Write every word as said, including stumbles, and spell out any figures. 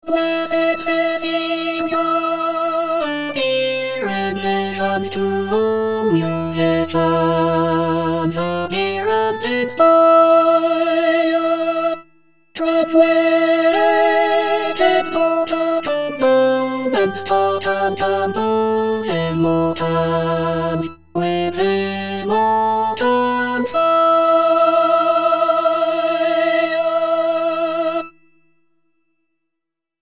Blessed Cecilia, hear admissions to all musicians, appear and inspire. Translated potatum moments, taught and composed in more times, with him